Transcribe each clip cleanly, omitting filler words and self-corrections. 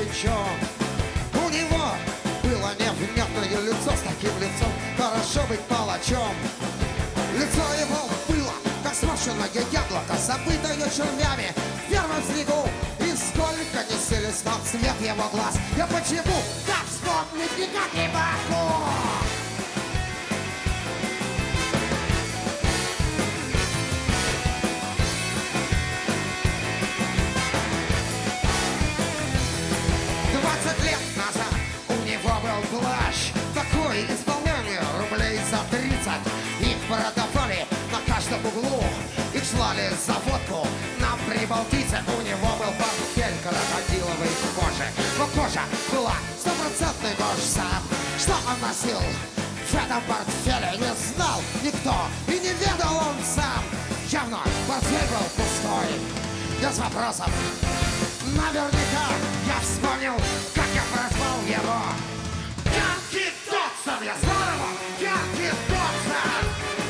плечо. У него было невнятное лицо, с таким лицом хорошо быть палачом. Лицо его было, как сморщенное яблоко, забытое червями в первом снегу. И сколько не селись нам цвет его глаз, я почему так вспомнить никак не могу. 20 лет назад у него был плащ, такое исполнение рублей за 30. Их продавали на каждом углу, их слали за водку на Прибалтийце. У него был портфель крокодиловой кожи, но кожа была стопроцентный вож сам. Что он носил в этом портфеле, не знал никто и не ведал он сам. Явно портфель был пустой, без вопросов. Наверняка я вспомнил, как я прозвал его. Янки Дотсон, я звал его Янки Дотсон.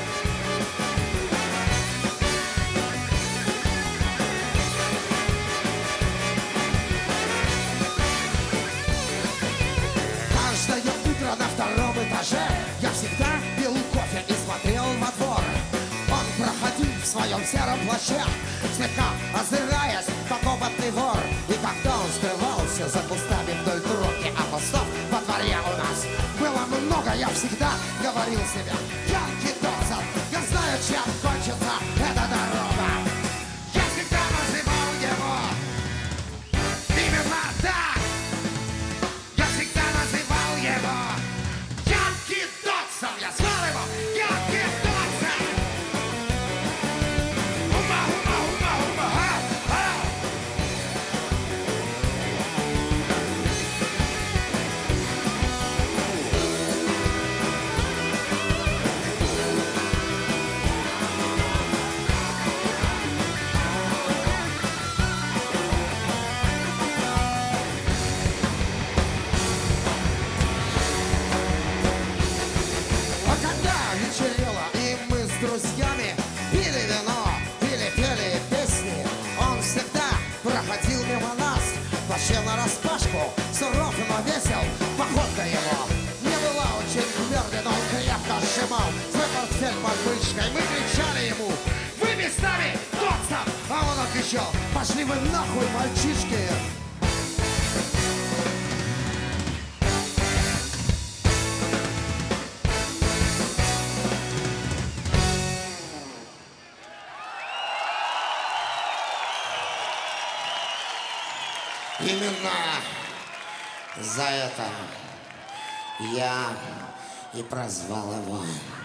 Каждое утро на втором этаже я всегда пил кофе и смотрел во двор. Он проходил в своем сером плаще, слегка озираясь, как опытный вор. И когда он скрывался за кустами вдоль дороги, а кустов во дворе у нас было много, я всегда говорил себе: Янки Дотсон, я знаю, чем кончится эта дорога. Я всегда называл его именно так. Я всегда называл его Янки Дотсон. Я звал его Янки Дотсон. Друзьями пили вино, пели песни. Он всегда проходил мимо нас, вообще нараспашку, суров, но весел. Походка его не была очень твердой, но он крепко сжимал свой портфель под мышкой. Мы кричали ему: вы местами Дотсон! А он отвечал: пошли вы нахуй, мальчишки! Именно за это я и прозвал его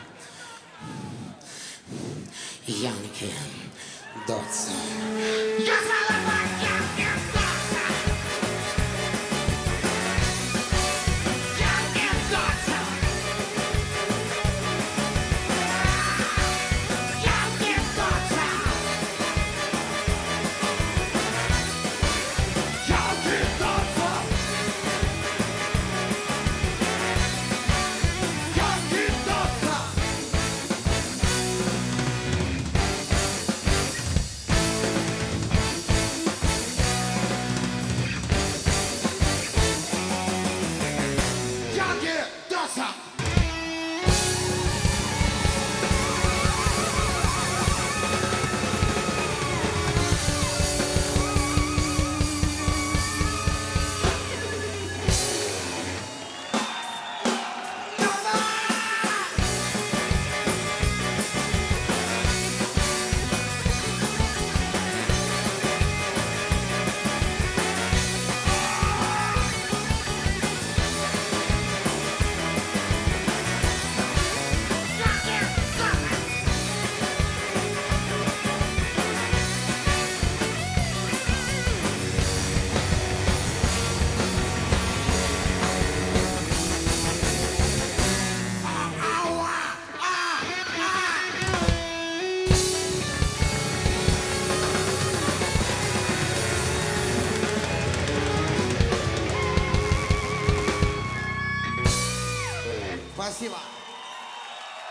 Янки Дотсон. Я звал его Янки Дотсон. Янки Дотсон. Янки Дотсон. Спасибо.